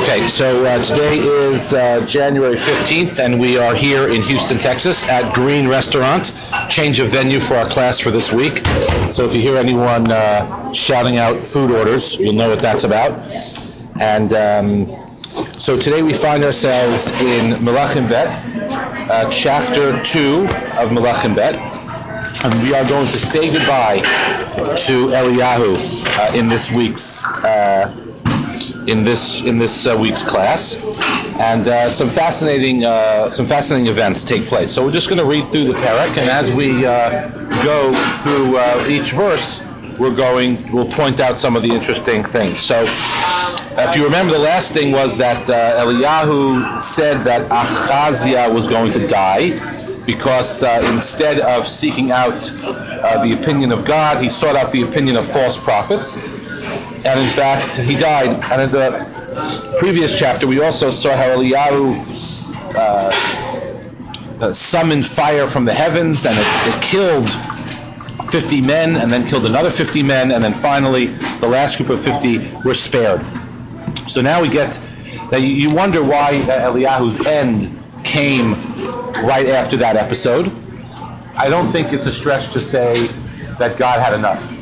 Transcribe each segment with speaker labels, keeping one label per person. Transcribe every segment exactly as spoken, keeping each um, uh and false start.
Speaker 1: Okay, so uh, today is uh, January fifteenth, and we are here in Houston, Texas, at Green Restaurant. Change of venue for our class for this week. So if you hear anyone uh, shouting out food orders, you'll know what that's about. And um, so today we find ourselves in Melachim Bet, uh, chapter two of Melachim Bet. And we are going to say goodbye to Eliyahu uh, in this week's uh, in this in this uh, week's class, and uh, some fascinating uh, some fascinating events take place. So we're just going to read through the parak, and as we uh, go through uh, each verse, we're going we'll point out some of the interesting things. So, uh, if you remember, the last thing was that uh, Eliyahu said that Achaziah was going to die, because uh, instead of seeking out uh, the opinion of God, he sought out the opinion of false prophets, and in fact, he died. And in the previous chapter, we also saw how Eliyahu uh, uh, summoned fire from the heavens, and it, it killed fifty men, and then killed another fifty men, and then finally, the last group of fifty were spared. So now we get that you, you wonder why uh, Eliyahu's end came right after that episode. I don't think it's a stretch to say that God had enough.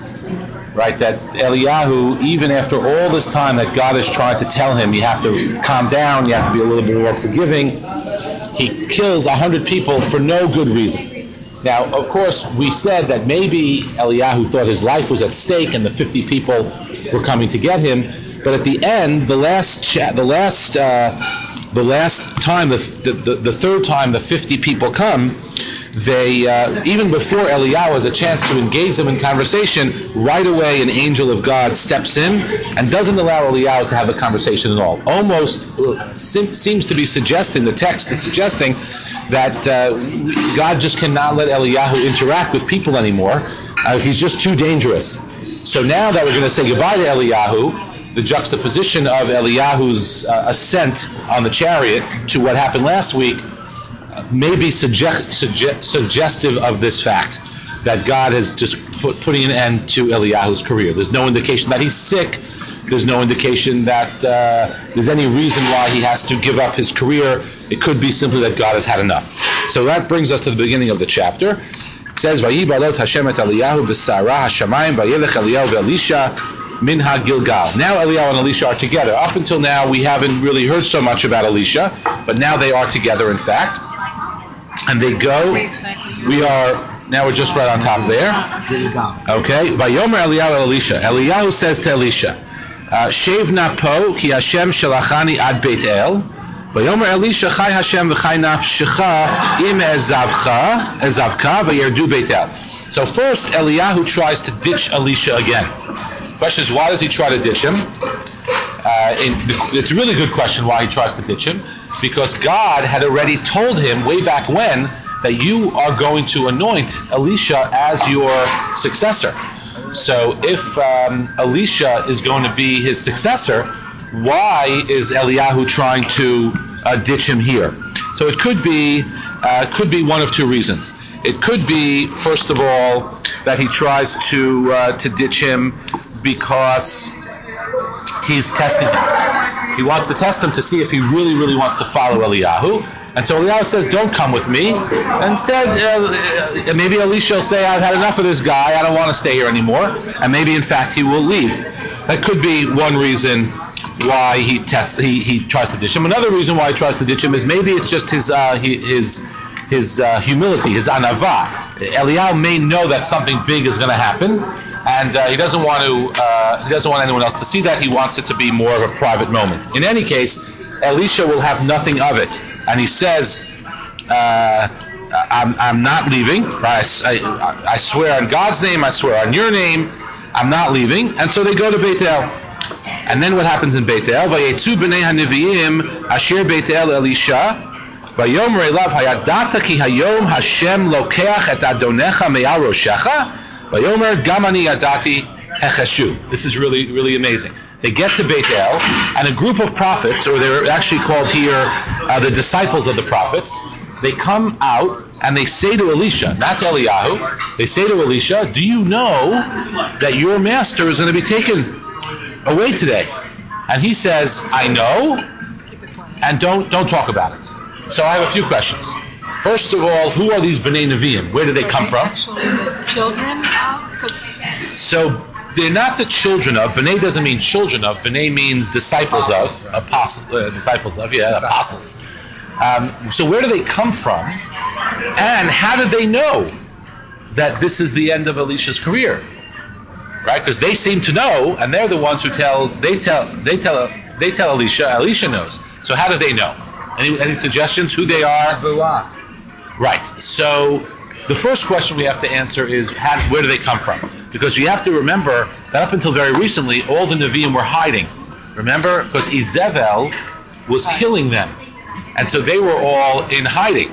Speaker 1: Right, that Eliyahu, even after all this time that God is trying to tell him, you have to calm down, you have to be a little bit more forgiving, he kills a hundred people for no good reason. Now, of course, we said that maybe Eliyahu thought his life was at stake and the fifty people were coming to get him, but at the end, the last, cha- the last, uh, the last time, the, the the third time the fifty people come, they, uh, even before Eliyahu has a chance to engage them in conversation, right away an angel of God steps in and doesn't allow Eliyahu to have a conversation at all. Almost uh, sim- seems to be suggesting, the text is suggesting, that uh, God just cannot let Eliyahu interact with people anymore. Uh, he's just too dangerous. So now that we're going to say goodbye to Eliyahu, the juxtaposition of Eliyahu's uh, ascent on the chariot to what happened last week may be suggest, suggest, suggestive of this fact, that God is just put, putting an end to Eliyahu's career. There's no indication that he's sick. There's no indication that uh, there's any reason why he has to give up his career. It could be simply that God has had enough. So that brings us to the beginning of the chapter. It says, "Vayibalot Hashem et Eliyahu b'sara hashamayim vayelech Eliyahu ve'Elisha min ha-Gilgal." Now Eliyahu and Elisha are together. Up until now, we haven't really heard so much about Elisha, but now they are together, in fact. And they go, we are, now we're just right on top there. Okay. Vayomer Eliyahu Elisha. Eliyahu says to Elisha, Shev na po, ki Hashem shalachani ad Beit El. Vayomer Elisha, Chai Hashem v'chai nafshecha im ezavcha, ezavka v'yerdu Beit El. So first, Eliyahu tries to ditch Elisha again. The question is, why does he try to ditch him? Uh, in, it's a really good question why he tries to ditch him, because God had already told him way back when that you are going to anoint Elisha as your successor. So if um, Elisha is going to be his successor, why is Eliyahu trying to uh, ditch him here? So it could be uh, could be one of two reasons. It could be, first of all, that he tries to uh, to ditch him because he's testing him. He wants to test him to see if he really, really wants to follow Eliyahu. And so Eliyahu says, don't come with me. Instead, uh, maybe Elisha will say, I've had enough of this guy. I don't want to stay here anymore. And maybe, in fact, he will leave. That could be one reason why he tests. He, he tries to ditch him. Another reason why he tries to ditch him is maybe it's just his uh, his his uh, humility, his anava. Eliyahu may know that something big is going to happen, and uh, he doesn't want to. Uh, he doesn't want anyone else to see that. He wants it to be more of a private moment. In any case, Elisha will have nothing of it, and he says, uh, "I'm I'm not leaving. I, I, I swear on God's name. I swear on your name. I'm not leaving." And so they go to Beit El. And then what happens in Beit El? Vayetzu b'nei haniviim asher Beit El Elisha. Vayomer elav hayadata ki hayom Hashem lokeach et adonecha me'al roshecha. Vayomer gam ani yadati hecheshu. This is really, really amazing. They get to Beit El, and a group of prophets, or they're actually called here uh, the disciples of the prophets, they come out and they say to Elisha, not to Eliyahu, they say to Elisha, do you know that your master is going to be taken away today? And he says, I know, and don't don't talk about it. So I have a few questions. First of all, who are these Bnei Nevi'im? Where do they come from?
Speaker 2: Actually, the children of...
Speaker 1: So they're not the children of. Bnei doesn't mean children of. Bnei means disciples of. Apostles. Uh, disciples of, yeah, apostles. Um, so where do they come from? And how did they know that this is the end of Elisha's career? Right? Because they seem to know, and they're the ones who tell, they tell, they tell, they tell Elisha, Elisha knows. So how do they know? Any, any suggestions who they are? Right. So the first question we have to answer is, how, where do they come from? Because you have to remember that up until very recently, all the Nevi'im were hiding. Remember? Because Izebel was killing them. And so they were all in hiding.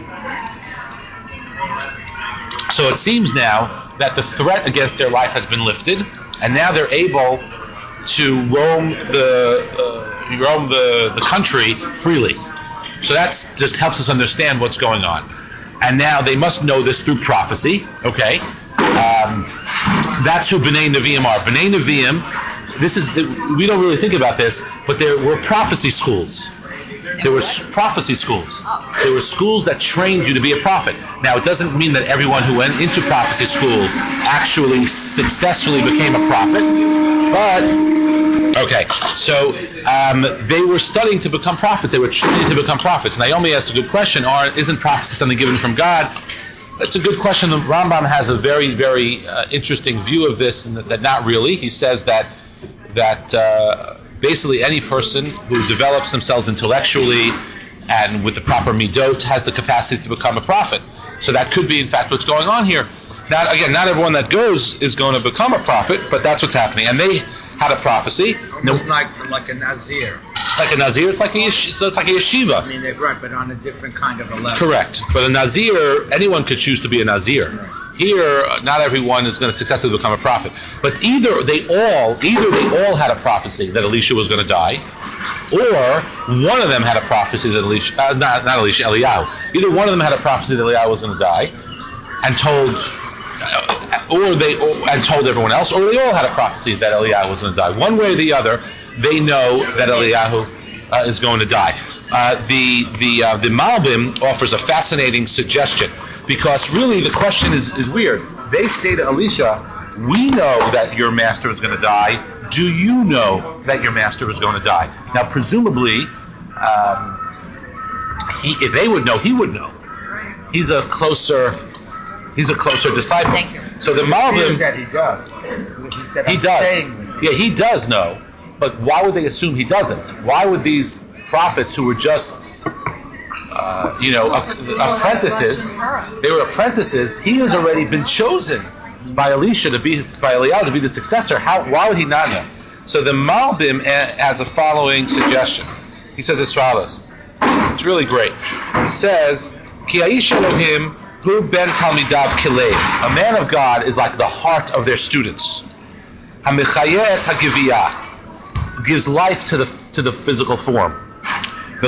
Speaker 1: So it seems now that the threat against their life has been lifted, and now they're able to roam the uh, roam the, the country freely. So that just helps us understand what's going on. And now they must know this through prophecy. Okay, um, that's who Bnei Nevi'im are. Bnei Nevi'im. This is the, we don't really think about this, but there were prophecy schools. There were prophecy schools. There were schools that trained you to be a prophet. Now, it doesn't mean that everyone who went into prophecy school actually successfully became a prophet, but okay. So um, they were studying to become prophets. They were trained to become prophets. Naomi asks a good question: Are, isn't prophecy something given from God? That's a good question. The Rambam has a very, very uh, interesting view of this, and that, that not really. He says that that. Uh, Basically, any person who develops themselves intellectually and with the proper midot has the capacity to become a prophet. So that could be, in fact, what's going on here. Now, again, not everyone that goes is going to become a prophet, but that's what's happening. And they had a prophecy.
Speaker 3: Almost like like a Nazir.
Speaker 1: Like a Nazir, it's like a yesh- so it's like a yeshiva.
Speaker 3: I mean, they're right, but on a different kind of a level.
Speaker 1: Correct. But a Nazir, anyone could choose to be a Nazir. Right. Here, not everyone is going to successfully become a prophet. But either they all, either they all had a prophecy that Elisha was going to die, or one of them had a prophecy that Elisha, uh, not, not Elisha, Eliyahu. Either one of them had a prophecy that Eliyahu was going to die, and told, uh, or they, or, and told everyone else, or they all had a prophecy that Eliyahu was going to die. One way or the other, they know that Eliyahu uh, is going to die. Uh, the the uh, the Malbim offers a fascinating suggestion. Because really the question is, is weird. They say to Elisha, we know that your master is going to die. Do you know that your master is going to die? Now, presumably, um, he, if they would know, he would know. He's a closer, he's a closer disciple.
Speaker 2: Thank you.
Speaker 1: So the Malbim,
Speaker 3: that he does. He, said,
Speaker 1: he does. Yeah, he does know. But why would they assume he doesn't? Why would these prophets who were just Uh, you know, apprentices. They were apprentices. He has already been chosen by Elisha to be his, by Eliyahu to be the successor. How? Why would he not know? So the Malbim has a following suggestion. He says as follows. It's really great. He says, "Ki Aish Elohim hu ben talmidav kilev." A man of God is like the heart of their students. Hamichayet hagiviyah, gives life to the to the physical form. The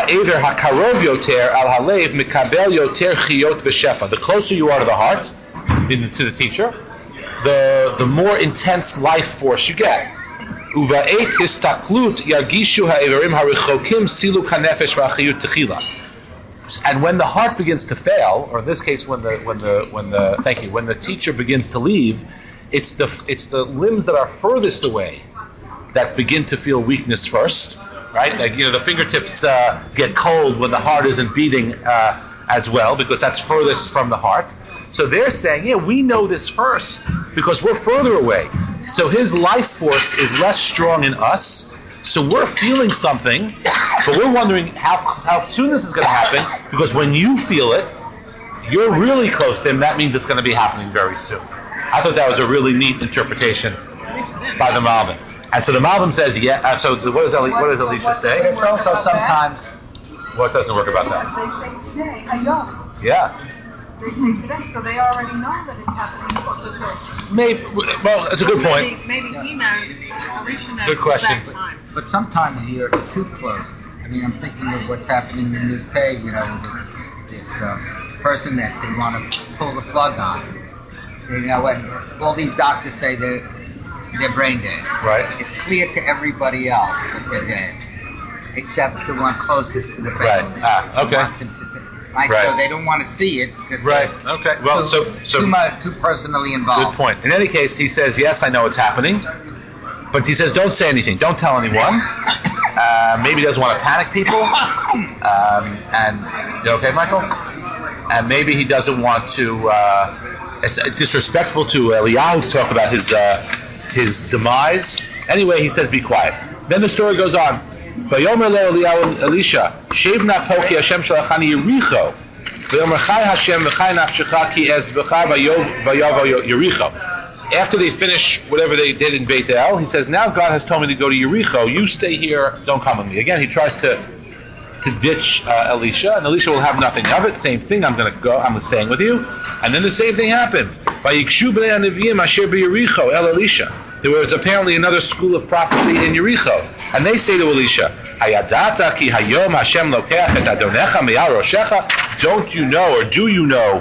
Speaker 1: closer you are to the heart, to the teacher, the the more intense life force you get. And when the heart begins to fail, or in this case, when the when the when the thank you, when the teacher begins to leave, it's the it's the limbs that are furthest away that begin to feel weakness first. Right, like, you know, the fingertips uh, get cold when the heart isn't beating uh, as well, because that's furthest from the heart. So they're saying, yeah, we know this first because we're further away. So his life force is less strong in us. So we're feeling something, but we're wondering how how soon this is going to happen. Because when you feel it, you're really close to him. That means it's going to be happening very soon. I thought that was a really neat interpretation by the Malbim. And so the Malbim says, yeah. Uh, so what does Eli, what does Elisha say?
Speaker 3: But it's also sometimes
Speaker 1: what doesn't work about that?
Speaker 4: They say today, Hayom.
Speaker 1: Yeah.
Speaker 4: They say today, so they already know that it's happening.
Speaker 1: Maybe. Well, it's a good point.
Speaker 2: Maybe, maybe he knows. Elisha knows.
Speaker 1: Good question.
Speaker 2: At that time.
Speaker 3: But sometimes you're too close. I mean, I'm thinking of what's happening in this day. You know, with this uh, person that they want to pull the plug on. You know, when all these doctors say that they're brain dead.
Speaker 1: Right.
Speaker 3: It's clear to everybody else that they're dead, except the one closest to the family.
Speaker 1: Right. Ah, okay.
Speaker 3: Wants him to see- Right.
Speaker 1: Right.
Speaker 3: So they don't want to see it because
Speaker 1: Right.
Speaker 3: they're
Speaker 1: Okay. Well,
Speaker 3: too,
Speaker 1: so so
Speaker 3: too much, too personally involved.
Speaker 1: good point. In any case, he says, yes, I know it's happening, but he says, don't say anything. Don't tell anyone. Uh, maybe he doesn't want to panic people. Um, and you okay, Michael? And maybe he doesn't want to. Uh, it's disrespectful to Eliyahu to talk about his uh, his demise. Anyway, he says, be quiet. Then the story goes on. Vayomer lo Eliyahu Elisha, Shev na po ki Hashem shalachani Yericho. Vayomer chai Hashem v'chai nafshecha ki ezbecha vayavo Yericho. After they finish whatever they did in Beit El, he says, now God has told me to go to Yericho. You stay here. Don't come with me. Again, he tries to to ditch uh, Elisha, and Elisha will have nothing of it. Same thing. I'm going to go. I'm staying with you. And then the same thing happens. Vayikshu b'nei haneviyim asher b'Yericho el Elisha. There was apparently another school of prophecy in Yericho, and they say to Elisha, Hayadata ki hayom Hashem lokeach et adonecha me'al roshecha. Don't you know, or do you know,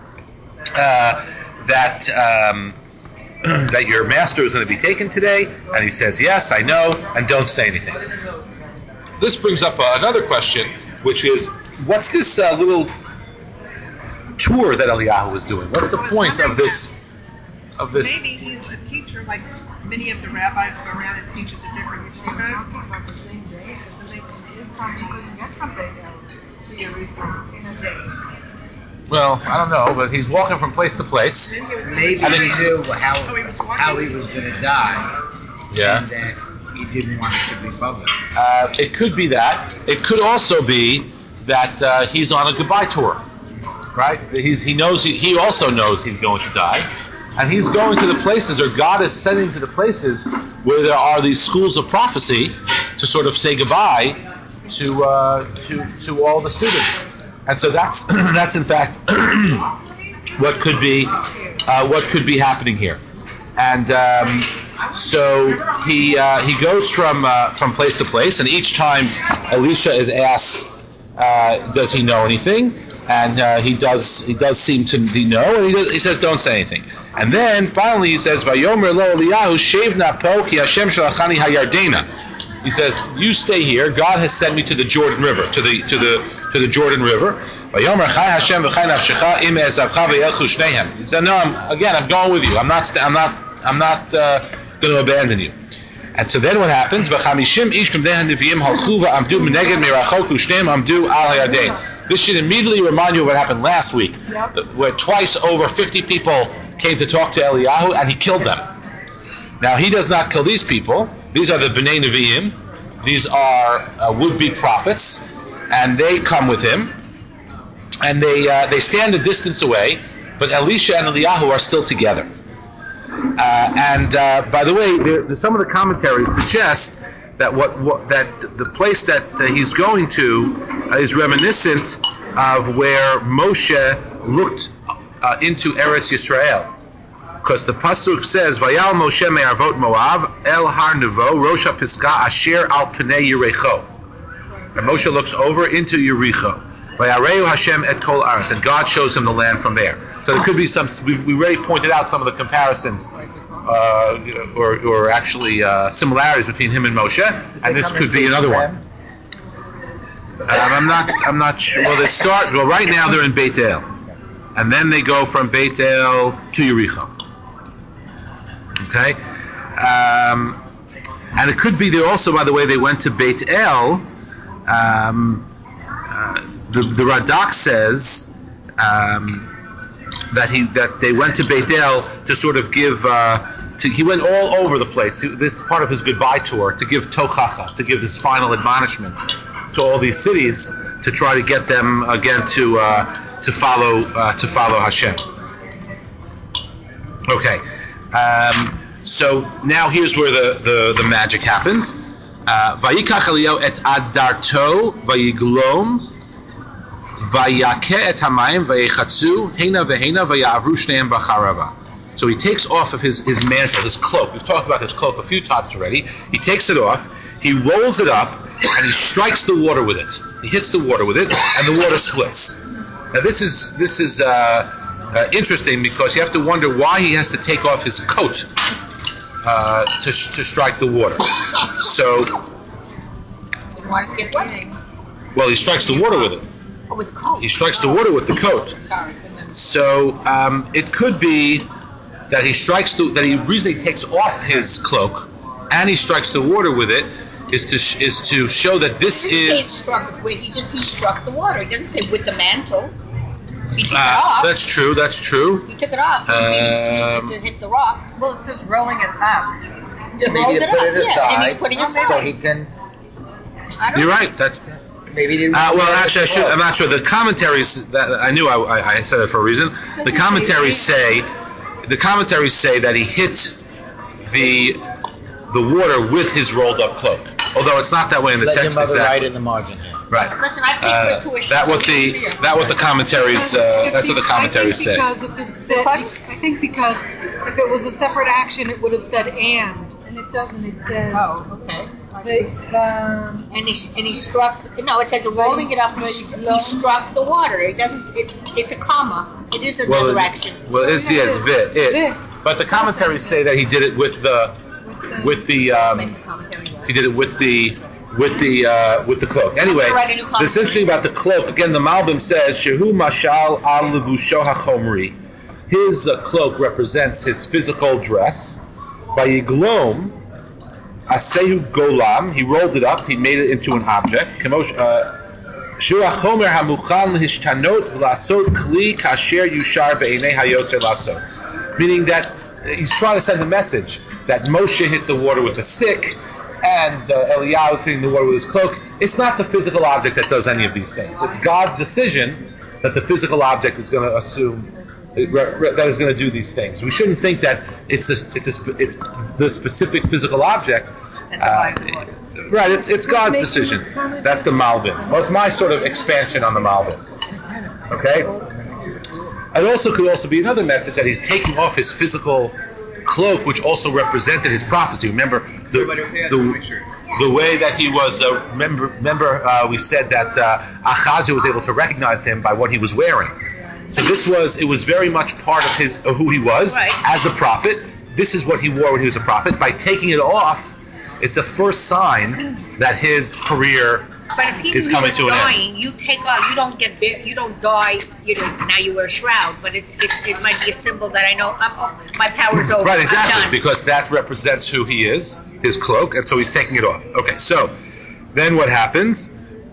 Speaker 1: uh, that um, that your master is going to be taken today? And he says, yes, I know, and don't say anything. This brings up uh, another question, which is, what's this uh, little tour that Eliyahu is doing? What's the point of this? Of this?
Speaker 2: Maybe he's a teacher, like many of the rabbis go around and teach at the different
Speaker 4: We're
Speaker 2: yeshivas.
Speaker 4: talking about the same day because the his time he couldn't get from Beit El to Yericho in a day.
Speaker 1: Well, I don't know, but he's walking from place to place.
Speaker 2: Then he was
Speaker 3: Maybe
Speaker 1: I mean-
Speaker 3: he knew how
Speaker 2: Oh, he was walking.
Speaker 3: how he was going to die,
Speaker 1: Yeah.
Speaker 3: and that he didn't want it to be public.
Speaker 1: Uh, it could be that. It could also be that uh, he's on a goodbye tour, right? He's, he knows he, he also knows he's going to die, and he's going to the places, or God is sending him to the places where there are these schools of prophecy to sort of say goodbye to uh, to to all the students, and so that's that's in fact what could be uh, what could be happening here, and. Um, So he uh, he goes from uh, from place to place, and each time Elisha is asked, uh, "Does he know anything?" and uh, he does he does seem to know, and he, does, he says, "Don't say anything." And then finally he says, "Vayomer lo Eliyahu shev na po ki Hashem shalachani hayardena." He says, "You stay here. God has sent me to the Jordan River, to the to the to the Jordan River." Vayomer chai Hashem v'chai nafshecha im ezavcha v'yelchu shnehem. He said, "No, I'm, again, I'm going with you. I'm not. I'm not. I'm not." Uh, going to abandon you. And so then what happens? This should immediately remind you of what happened last week,
Speaker 4: Yep.
Speaker 1: where twice over fifty people came to talk to Eliyahu, and he killed them. Now, he does not kill these people. These are the Bnei Nevi'im. These are uh, would-be prophets, and they come with him, and they uh, they stand a distance away, but Elisha and Eliyahu are still together. Uh, and uh, by the way, there, some of the commentaries suggest that what, what that the place that uh, he's going to uh, is reminiscent of where Moshe looked uh, into Eretz Yisrael, because the pasuk says, "Vayal Moshe me'arvot Moav el Har Nevo Rosh HaPiskah Asher al Pnei Yericho." And Moshe looks over into Yericho. Vayareu Hashem et kol aretz, and God shows him the land from there. So there could be some. We've we already pointed out some of the comparisons, uh, or, or actually uh, similarities between him and Moshe, and this could be another one. Um, I'm not. I'm not sure. Well, they start. Well, right now they're in Beit El, and then they go from Beit El to Yericho. Okay, um, and it could be there also. By the way, they went to Beit El. Um, uh, the, the Radak says um, that he that they went to Beit El to sort of give. Uh, to, he went all over the place. He, this is part of his goodbye tour, to give tochacha, to give his final admonishment to all these cities, to try to get them again to uh, to follow uh, to follow Hashem. Okay, um, so now here's where the, the, the magic happens. Vayikach Eliyahu et adarto vayiglom vayake et hamayim vayichatzu hena vehena vayavru shneim b'charava. So he takes off of his, his mantle, his cloak. We've talked about his cloak a few times already. He takes it off, he rolls it up, and he strikes the water with it. He hits the water with it, and the water splits. Now this is this is uh, uh, interesting, because you have to wonder why he has to take off his coat. uh, to to strike the water. So,
Speaker 5: You want to get what?
Speaker 1: well, he strikes the water with it.
Speaker 5: Oh, with coat.
Speaker 1: He strikes the water with the coat.
Speaker 5: Sorry.
Speaker 1: So um, it could be that he strikes the that he reason he takes off his cloak and he strikes the water with it is to sh- is to show that this
Speaker 5: He didn't say
Speaker 1: is.
Speaker 5: he struck it with. He just he struck the water. He doesn't say with the mantle. He took
Speaker 1: Uh,
Speaker 5: it off.
Speaker 1: that's true. That's true.
Speaker 5: He took it off. He maybe used
Speaker 1: Um,
Speaker 5: it to hit the rock.
Speaker 2: Well, it says rolling it up.
Speaker 3: Yeah,
Speaker 5: rolled
Speaker 3: maybe to
Speaker 5: it
Speaker 3: put
Speaker 5: up,
Speaker 3: it
Speaker 5: yeah,
Speaker 3: aside,
Speaker 5: and he's putting it
Speaker 3: so
Speaker 5: aside.
Speaker 3: he can.
Speaker 5: I don't
Speaker 1: You're
Speaker 5: know.
Speaker 1: right. That.
Speaker 3: Maybe he didn't.
Speaker 1: Uh,
Speaker 3: want
Speaker 1: well,
Speaker 3: to let
Speaker 1: actually, I
Speaker 3: it
Speaker 1: should.
Speaker 3: flow.
Speaker 1: I'm not sure. The commentaries that I knew I, I, I said it for a reason. The commentaries say, the commentaries say that he hit the the water with his rolled up cloak. Although it's not that way in the
Speaker 3: Let your
Speaker 1: text
Speaker 3: mother
Speaker 1: exactly.
Speaker 3: write in the margin here.
Speaker 1: Right.
Speaker 5: Listen, I paid
Speaker 1: Uh,
Speaker 5: for his tuition.
Speaker 1: that
Speaker 5: so
Speaker 1: what the
Speaker 5: he's here.
Speaker 1: that what the commentaries uh, that's what the commentaries
Speaker 4: I
Speaker 1: say.
Speaker 4: think because if it said, I think because if it was a separate action, it would have said and, and it doesn't. It says
Speaker 5: Oh, okay.
Speaker 4: the, um,
Speaker 5: And he and he struck. No, it says rolling it up. He, st- he struck the water. It doesn't. It, it's a comma. It is
Speaker 1: Well,
Speaker 5: another
Speaker 1: it-
Speaker 5: action.
Speaker 1: Well, it's yeah, it's vit, it. But the commentaries say that he did it with the with the um,
Speaker 5: Makes the commentary right.
Speaker 1: he did it with the with the uh, with the cloak. Anyway,
Speaker 5: gonna write a new commentary.
Speaker 1: what's interesting about the cloak again, the Malbim says Shehu Mashal al Levusho HaChomri. His uh, cloak represents his physical dress. Vayiglom Asehu Golam. He rolled it up. He made it into an object. Kemosh. Uh, Shu HaChomer HaMuchal Hishtanot V'Lasot Kli Kasher Yushar Be'enei Hayotzer Lasot. Meaning that he's trying to send a message that Moshe hit the water with a stick and uh, Eliyahu is hitting the water with his cloak. It's not the physical object that does any of these things. It's God's decision that the physical object is going to assume that is going to do these things. We shouldn't think that it's a, it's a, it's the specific physical object. Uh, right, it's it's God's decision. That's the Malbim. Well, it's my sort of expansion on the Malbim. Okay. It also could also be another message that he's taking off his physical cloak, which also represented his prophecy. Remember the the, the way that he was. Uh, remember, remember uh, we said that uh, Achaziah was able to recognize him by what he was wearing. So this was it was very much part of his of who he was
Speaker 5: Right.
Speaker 1: as the prophet. This is what he wore when he was a prophet. By taking it off, it's a first sign that his career.
Speaker 5: But if he
Speaker 1: It's
Speaker 5: knew he
Speaker 1: coming
Speaker 5: was
Speaker 1: to an end.
Speaker 5: dying, you take off. You don't get bit. You don't die. You know, now you wear a shroud, but it's, it's it might be a symbol that I know. I'm, oh, my power's over.
Speaker 1: Right,
Speaker 5: I'm
Speaker 1: exactly,
Speaker 5: done.
Speaker 1: because that represents who he is, his cloak, and so he's taking it off. Okay, so then what happens?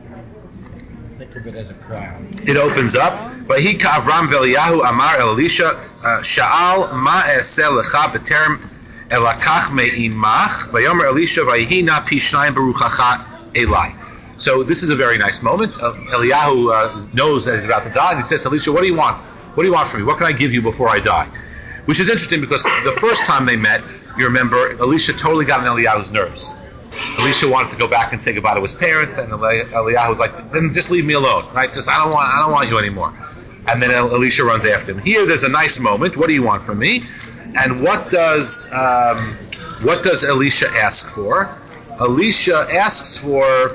Speaker 3: Think of it as a crown.
Speaker 1: It opens up. Vayhi Avram v'Eliyahu Amar El Elisha Sha'al Ma Eseh Lecha B'Terem Elakach Me'imach Vayomer Elisha Vayhi Na Pi Shnayim Beruchacha Elai. So this is a very nice moment. Uh, Eliyahu uh, knows that he's about to die, and he says to Elisha, "What do you want? What do you want from me? What can I give you before I die?" Which is interesting because the first time they met, you remember, Elisha totally got on Eliyahu's nerves. Elisha wanted to go back and say goodbye to his parents, and Eli- Eliyahu was like, "Then just leave me alone, right? Just I don't want, I don't want you anymore." And then El- Elisha runs after him. Here, there's a nice moment. What do you want from me? And what does um, what does Elisha ask for? Elisha asks for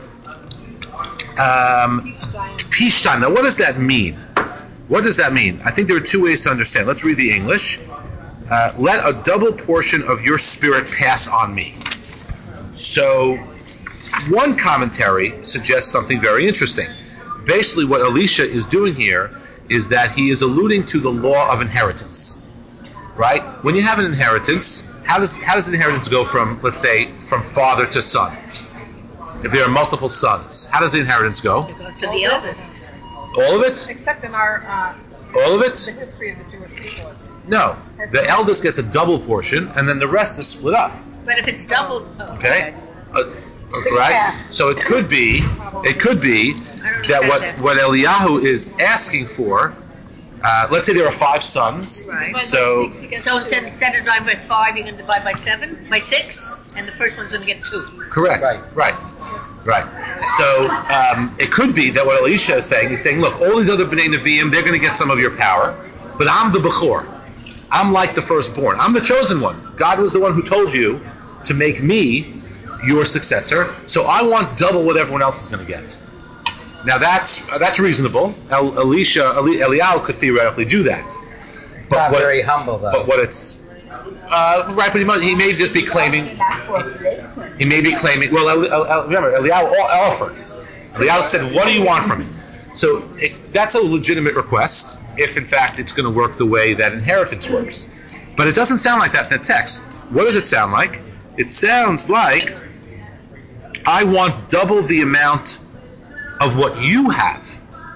Speaker 1: um, Pishtan. Now, what does that mean? What does that mean? I think there are two ways to understand. Let's read the English. Uh, let a double portion of your spirit pass on me. So, one commentary suggests something very interesting. Basically, what Elisha is doing here is that he is alluding to the law of inheritance. Right? When you have an inheritance, how does how does the inheritance go from, let's say, from father to son? If there are multiple sons, how does the inheritance go?
Speaker 5: It goes to the eldest.
Speaker 1: All of it?
Speaker 2: Except in our uh,
Speaker 1: All of
Speaker 2: the
Speaker 1: it?
Speaker 2: history of the Jewish people.
Speaker 1: No. The eldest gets a double portion, and then the rest is split up.
Speaker 5: But if it's doubled, oh,
Speaker 1: Okay? Uh, right? So it could be, it could be that what, what Eliyahu is asking for, uh, let's say there are five sons.
Speaker 5: Right.
Speaker 1: So,
Speaker 5: So instead, instead of dividing by five, you're going to divide by seven, by six, and the first one's going to get two.
Speaker 1: correct.
Speaker 3: Right.
Speaker 1: Right. Right. So um, it could be that what Elisha is saying, he's saying, look, all these other Bnei Nevi'im, they're going to get some of your power, but I'm the Bechor. I'm like the firstborn. I'm the chosen one. God was the one who told you to make me your successor, so I want double what everyone else is going to get. Now that's uh, that's reasonable. El- Elisha, Eli- Eliyahu could theoretically do that. But
Speaker 3: Not
Speaker 1: what,
Speaker 3: very humble, though.
Speaker 1: But what it's Uh, right, but he, might, he may just be claiming. He may be claiming. Well, El, El, El, remember, Eliyahu offered. Eliyahu said, "What do you want from me?" So it, that's a legitimate request, if in fact it's going to work the way that inheritance works. But it doesn't sound like that in the text. What does it sound like? It sounds like, I want double the amount of what you have.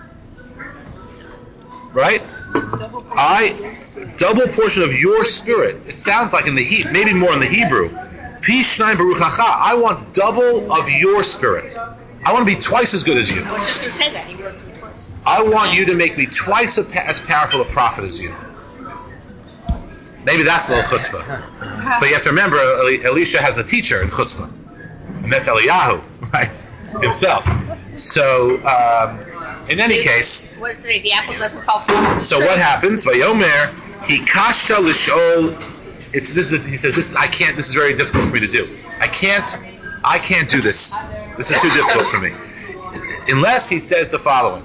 Speaker 1: Right? I double portion of your spirit. It sounds like in the he, maybe more in the Hebrew. Pi shnayim baruchacha. I want double of your spirit. I want to be twice as good as you.
Speaker 5: I was just going to say that. He wasn't twice.
Speaker 1: I want you to make me twice a, as powerful a prophet as you. Maybe that's a little chutzpah. But you have to remember, Elisha has a teacher in chutzpah. And that's Eliyahu, right? Himself. So, um, in any case...
Speaker 5: What does it say? The apple doesn't fall far.
Speaker 1: So what happens? Vayomer, he kashta l'shol... It's, this is, he says, this is, I can't, this is very difficult for me to do. I can't, I can't do this. This is too difficult for me. Unless he says the following.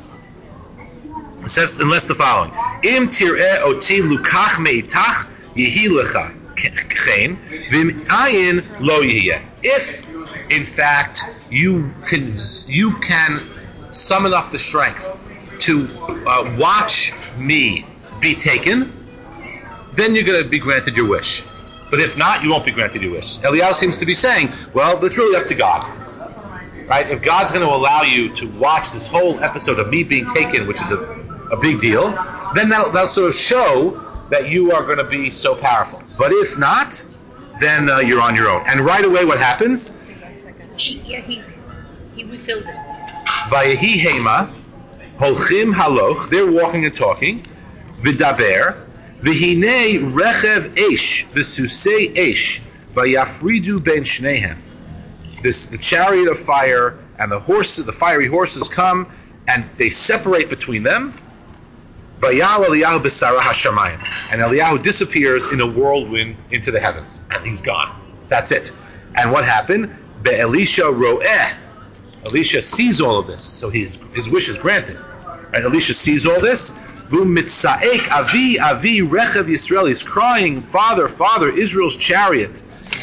Speaker 1: It says, unless the following. Im tir'eh oti lukach me'itach yehi lecha chen v'im ayin lo yihye. If, in fact, you can, you can summon up the strength to uh, watch me be taken, then you're going to be granted your wish. But if not, you won't be granted your wish. Eliyahu seems to be saying, well, it's really up to God. Right? If God's going to allow you to watch this whole episode of me being taken, which is a, a big deal, then that'll, that'll sort of show that you are going to be so powerful. But if not, then uh, you're on your own. And right away what happens?
Speaker 5: She, yeah, he, he refilled it.
Speaker 1: Vayehi hema, holchim haloch, they're walking and talking, v'daber, v'hinei rechev esh, v'susei esh, vayafridu ben shnehem. This, the chariot of fire and the horses, the fiery horses come, and they separate between them. Vayal Eliyahu b'sarah hashamayim, and Eliyahu disappears in a whirlwind into the heavens, and he's gone. That's it. And what happened? Be'elisha ro'eh. Elisha sees all of this, so his his wish is granted. And Elisha sees all this. V'mitzaek avi avi rechev Yisrael. He's crying, Father, Father, Israel's chariot.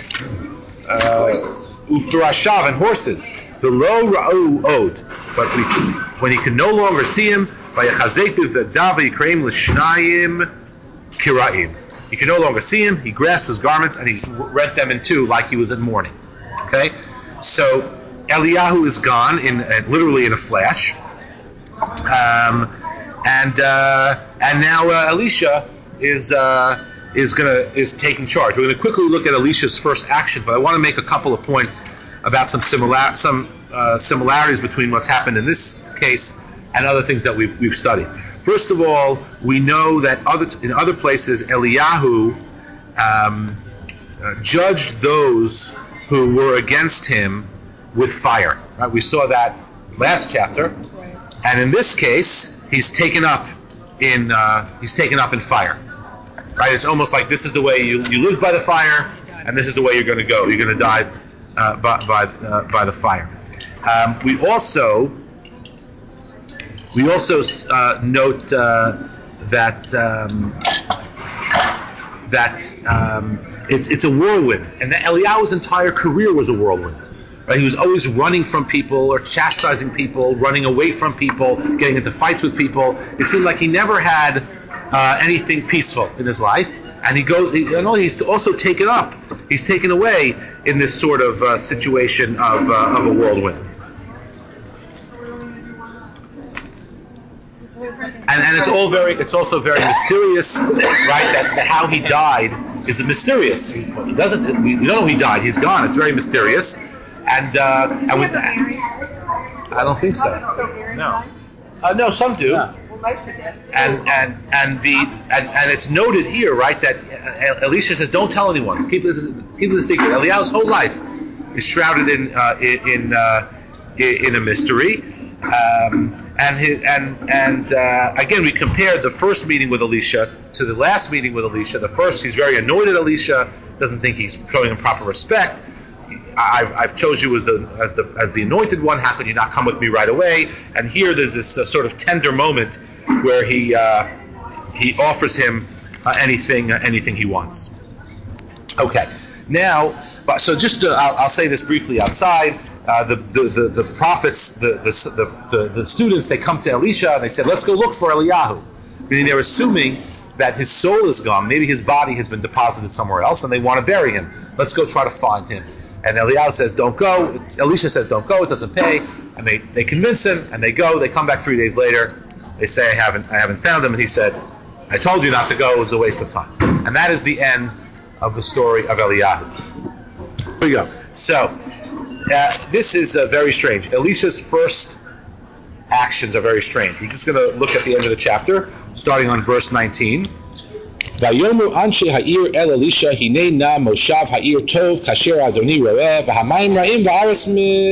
Speaker 1: Uh, Ufurashav and horses. The lo ra'u od. But we, when he can no longer see him, vayachazek b'vadav v'yikreim l'shnayim kira'im. He can no longer see him. He grasped his garments and he rent them in two, like he was in mourning. Okay, so Eliyahu is gone in uh, literally in a flash, um, and uh, and now uh, Elisha is uh, is gonna is taking charge. We're going to quickly look at Elisha's first action, but I want to make a couple of points about some similar some uh, similarities between what's happened in this case and other things that we've we've studied. First of all, we know that other in other places Eliyahu um, uh, judged those who were against him with fire. Right? We saw that last chapter, and in this case, he's taken up in uh, he's taken up in fire. Right? It's almost like this is the way you, you live by the fire, and this is the way you're going to go. You're going to die uh, by by, uh, by the fire. Um, we also we also uh, note uh, that um, that. Um, It's it's a whirlwind, and Eliyahu's entire career was a whirlwind. Right? He was always running from people or chastising people, running away from people, getting into fights with people. It seemed like he never had uh, anything peaceful in his life, and he goes. He, you know, he's also taken up. He's taken away in this sort of uh, situation of uh, of a whirlwind. And, and it's all very, it's also very mysterious, right? That, that how he died is mysterious. He doesn't, we don't know he died. He's gone. It's very mysterious. And uh, and with that, I don't think so. No, uh, no, some do. And and and the and, and it's noted here, right, that Elisha says, "Don't tell anyone. Keep this keep this a secret." Eliyahu's whole life is shrouded in uh, in uh, in a mystery. Um, and his, and and uh, again, we compared the first meeting with Elisha to the last meeting with Elisha. The first, he's very annoyed at Elisha, doesn't think he's showing him proper respect. I've, I've chose you as the as the as the anointed one. How could you not come with me right away? And here, there's this uh, sort of tender moment where he uh, he offers him uh, anything uh, anything he wants. Okay. Now, but- so just to, I'll, I'll say this briefly outside. Uh, the, the, the, the prophets, the, the, the, the students, they come to Elisha and they said, let's go look for Eliyahu. Meaning they're assuming that his soul is gone. Maybe his body has been deposited somewhere else and they want to bury him. Let's go try to find him. And Eliyahu says, don't go. Elisha says, don't go. It doesn't pay. And they, they convince him and they go. They come back three days later. They say, I haven't, I haven't found him. And he said, I told you not to go. It was a waste of time. And that is the end of the story of Eliyahu. Here we go. So, Uh, this is uh, very strange. Elisha's first actions are very strange. We're just going to look at the end of the chapter, starting on verse nineteen. Vayomu anshe ha'ir el Elisha hinei na moshav ha'ir tov kasher Adoni roeh v'hamayim ra'im v'aretz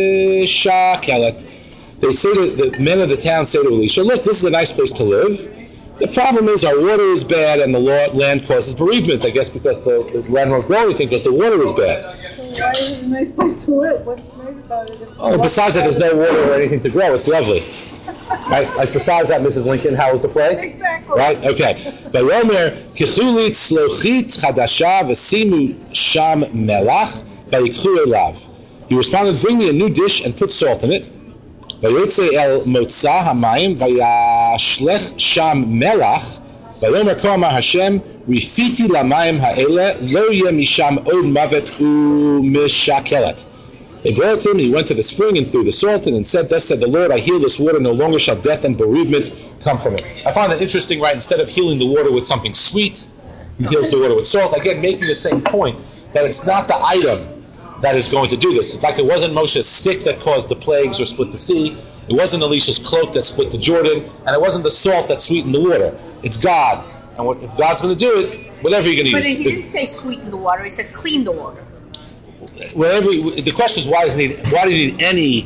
Speaker 1: mishakelet. They say to the men of the town say to Elisha, look, this is a nice place to live. The problem is our water is bad and the land causes bereavement. I guess because the, the land won't grow anything because the water is bad.
Speaker 4: So why is it a nice place to live? What's nice about it?
Speaker 1: Oh, besides that, there's no water or anything to grow. It's lovely. Right? Like besides that, Missus Lincoln, how was the play?
Speaker 4: Exactly.
Speaker 1: Right? Okay. Vayomer kichulit slochit chadasha v'simu sham melach vayikchu elav. He responded, bring me a new dish and put salt in it. Vayotze el motza hamayim vayashlech sham melach vayomer ko amar Hashem rifiti lamayim ha'ele lo yeh misham od mavet u'mishakelet. They brought it to him, he went to the spring and threw the salt in and said, thus said the Lord, I heal this water, no longer shall death and bereavement come from it. I find that interesting, right? Instead of healing the water with something sweet, he heals the water with salt. Again, making the same point that it's not the item that is going to do this. In fact, it wasn't Moshe's stick that caused the plagues or split the sea. It wasn't Elisha's cloak that split the Jordan. And it wasn't the salt that sweetened the water. It's God. And what, if God's going to do it, whatever you're going to
Speaker 5: But
Speaker 1: use.
Speaker 5: he didn't say sweeten the water. He said clean the water.
Speaker 1: Whatever. The question is, why does he need? Why do you need any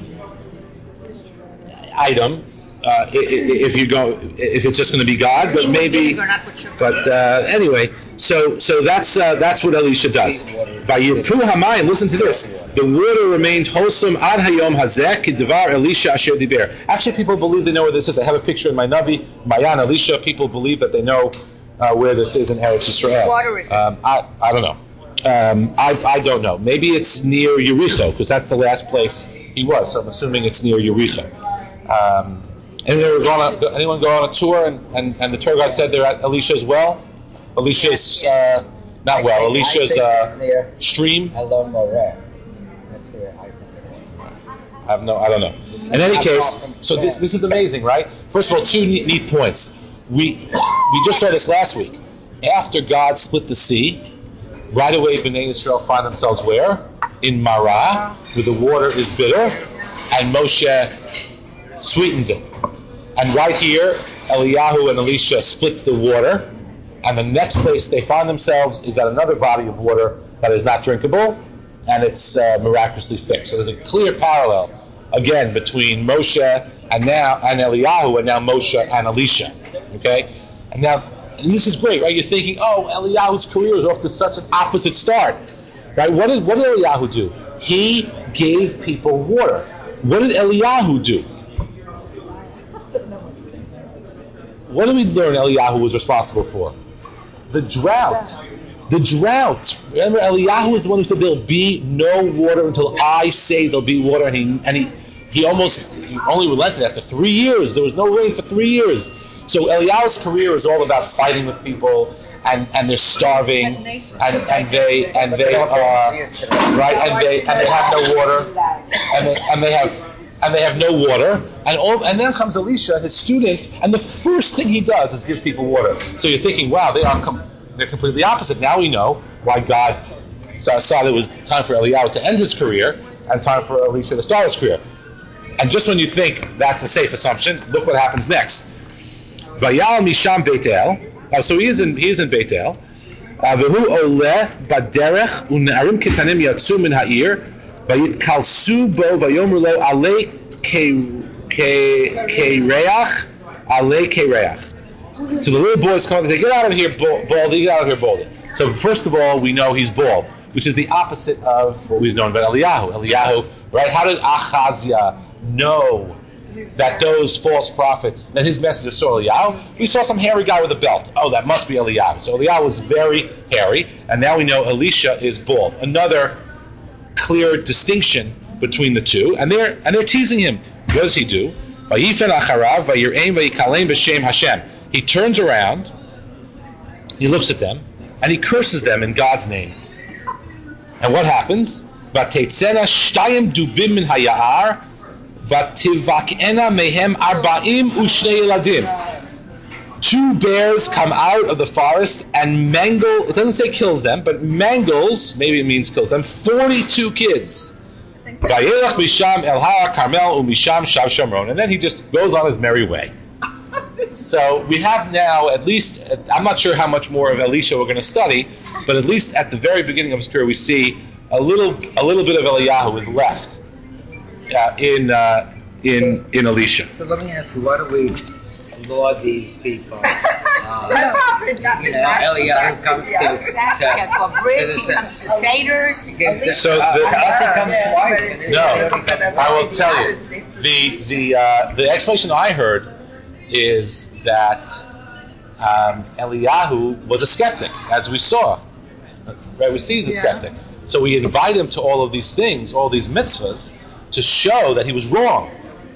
Speaker 1: item uh, if you go? If it's just going to be God, but maybe. But uh, anyway, so so that's uh, that's what Elisha does. Vayirpu hamayim. Listen to this. The water remained wholesome ad hayom hazeh k'devar Elisha asher diber. Actually, people believe they know where this is. I have a picture in my Navi, Mayan Elisha. People believe that they know uh, where this is in Eretz Yisrael.
Speaker 5: Water is it?
Speaker 1: Um, I I don't know. Um, I, I don't know. Maybe it's near Yericho, because that's the last place he was. So I'm assuming it's near Yericho. Um, and they were going to, anyone go on a tour, and, and, and the tour guide said they're at Elisha's well? Elisha's, uh, not well, Elisha's uh, stream?
Speaker 3: Hello, Moreh. That's where I think it is.
Speaker 1: I have no, I don't know. In any case, so this this is amazing, right? First of all, two neat, neat points. We we just saw this last week. After God split the sea, right away, Bnei Yisrael find themselves where? In Marah, where the water is bitter, and Moshe sweetens it. And right here, Eliyahu and Elisha split the water, and the next place they find themselves is at another body of water that is not drinkable, and it's uh, miraculously fixed. So there's a clear parallel, again, between Moshe and now and Eliyahu, and now Moshe and Elisha. Okay? And now, and this is great, right? You're thinking, oh, Eliyahu's career is off to such an opposite start. Right? What did what did Eliyahu do? He gave people water. What did Eliyahu do? What did we learn Eliyahu was responsible for? The drought. The drought. Remember, Eliyahu was the one who said there'll be no water until I say there'll be water, and he and he, he almost he only relented after three years. There was no rain for three years. So Eliyahu's career is all about fighting with people, and, and they're starving, and, and they and they are right, and they and they have no water, and they and they have and they have no water, and all and then comes Elisha, his student, and the first thing he does is give people water. So you're thinking, wow, they are com- they're completely opposite. Now we know why God saw, saw it was time for Eliyahu to end his career and time for Elisha to start his career. And just when you think that's a safe assumption, look what happens next. Vayal misham Beit El. Oh, so he is in he is in Beit El. V'hu oleh baderech u'ne'arim ketanim yatsu min ha'ir vayitkalsu bo vayomru lo alei kereach alei kereach. So the little boys come and say, "Get out of here, Baldy! Get out of here, Baldy!" So first of all, we know he's bald, which is the opposite of what we've known about Eliyahu. Eliyahu, right? How did Achaziah know that those false prophets, that his messenger saw Eliyahu. We saw some hairy guy with a belt. Oh, that must be Eliyahu. So Eliyahu was very hairy, and now we know Elisha is bald. Another clear distinction between the two, and they're and they're teasing him. What does he do? He turns around, he looks at them, and he curses them in God's name. And what happens? Vatetzena shtayim dubim min hayar, vativakena mehem arba'im ushnei eladim. Two bears come out of the forest and mangle, it doesn't say kills them, but mangles, maybe it means kills them, forty-two kids. Vayelach misham el har Carmel umisham shav shamron. And then he just goes on his merry way. So we have now at least, I'm not sure how much more of Elisha we're going to study, but at least at the very beginning of his career we see a little a little bit of Eliyahu is left uh, in uh, in in Elisha.
Speaker 3: So let me ask you, why do we laud these people? Uh, you know, Eliyahu comes to, to,
Speaker 5: For bris, he comes to seders.
Speaker 1: So the,
Speaker 3: comes twice.
Speaker 1: no, I will tell you the the uh, the explanation I heard is that um, Eliyahu was a skeptic, as we saw. Right, we see he's a
Speaker 4: Yeah.
Speaker 1: skeptic. So we invite him to all of these things, all these mitzvahs, to show that he was wrong.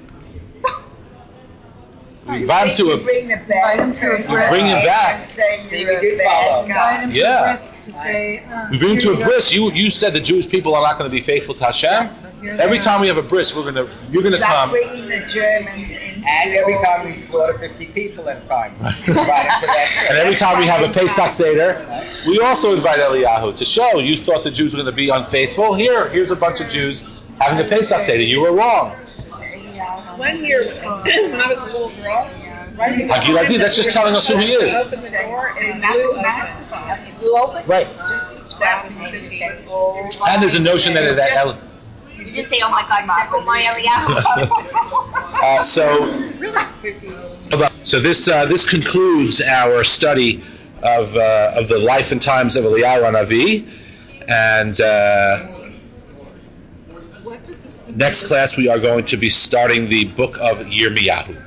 Speaker 1: We invite him to a,
Speaker 2: bring the
Speaker 4: Invite him to a
Speaker 1: we
Speaker 4: bris.
Speaker 1: bring him back.
Speaker 3: See, we did follow.
Speaker 4: Invite him to
Speaker 1: Yeah.
Speaker 4: a bris to say, uh,
Speaker 1: We bring him to
Speaker 4: here
Speaker 1: a
Speaker 4: you
Speaker 1: bris. You you said the Jewish people are not going to be faithful to Hashem. Every time we have a bris, we're going to you're going to come.
Speaker 2: bringing the Germans in.
Speaker 3: And every time we slaughter fifty people at a time. Right.
Speaker 1: And every time we have a Pesach Seder, we also invite Eliyahu to show you thought the Jews were going to be unfaithful. Here, here's a bunch of Jews having a Pesach Seder. You were wrong.
Speaker 2: One year, when I was a little girl, right?
Speaker 1: Agiladi, that's just telling us who he is.
Speaker 2: Opened the door and blew open.
Speaker 5: You blew open?
Speaker 1: Right.
Speaker 2: Just to stop me. He said, "Oh."
Speaker 1: And there's a notion that that El,
Speaker 5: You didn't say, oh my God, circle my Eliyahu.
Speaker 1: uh, so
Speaker 2: Really spooky.
Speaker 1: so this uh, this concludes our study of uh, of the life and times of Eliyahu Hanavi, and uh,
Speaker 2: What does this
Speaker 1: next class we are going to be starting the book of Yirmiyahu.